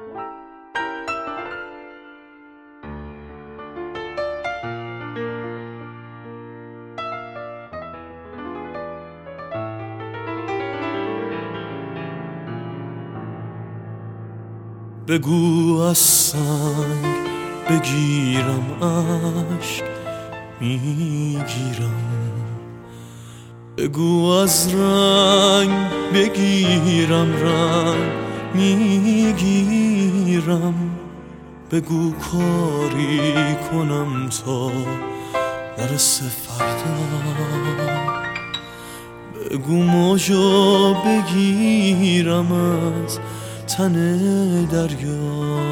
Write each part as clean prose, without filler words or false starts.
بگو از سنگ بگیرم اشک میگیرم، بگو از رنگ بگیرم رنگ میگیرم، بگو کاری کنم تا نرسه فردا، بگو موجا بگیرم از تن دریا.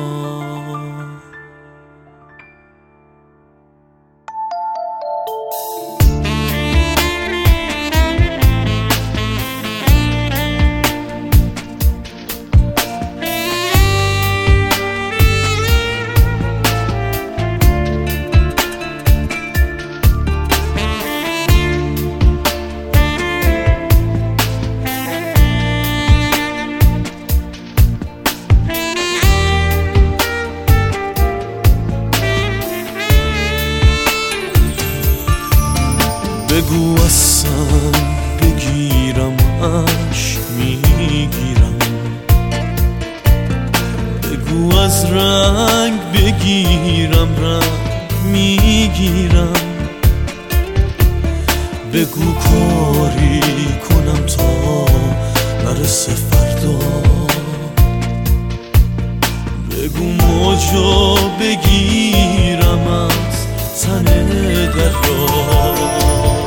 بگو از سنگ بگیرم اشک میگیرم، بگو از رنگ بگیرم رنگ میگیرم، بگو کاری کنم تا نرسه فردا، بگو موجا بگیرم از تن دریا.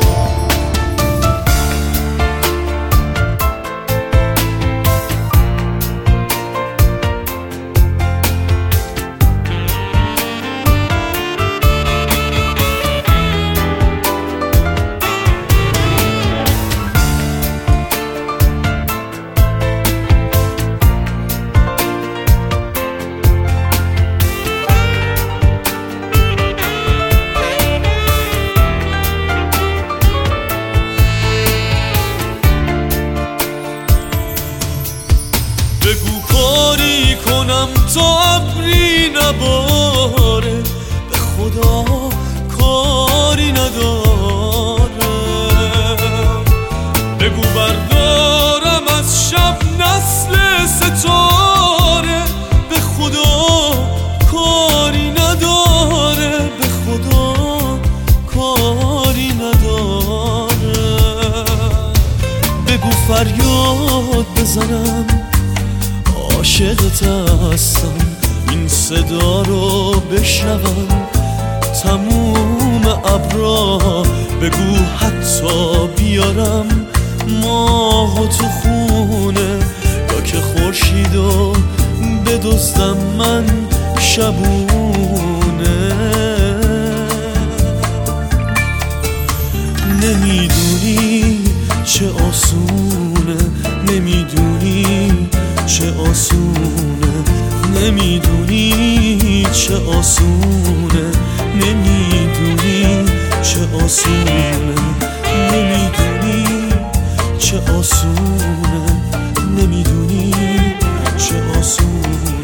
بگو کاری کنم تا ابری نباره، به خدا کاری نداره، بگو بردارم از شب نسل ستاره، به خدا کاری نداره، به خدا کاری نداره، بگو فریاد بزنم عاشقت هستم، این صدا رو بشنوم تموم ابرا، بگو حتی بیارم ماهو تو خونه، یا که خورشیدو بدزدم من شبونه. نمیدونی چه آسونه، نمیدونی چه آسونه، نمیدونی چه آسونه، نمیدونی چه آسونه، نمیدونی چه آسونه، نمیدونی چه آسونه.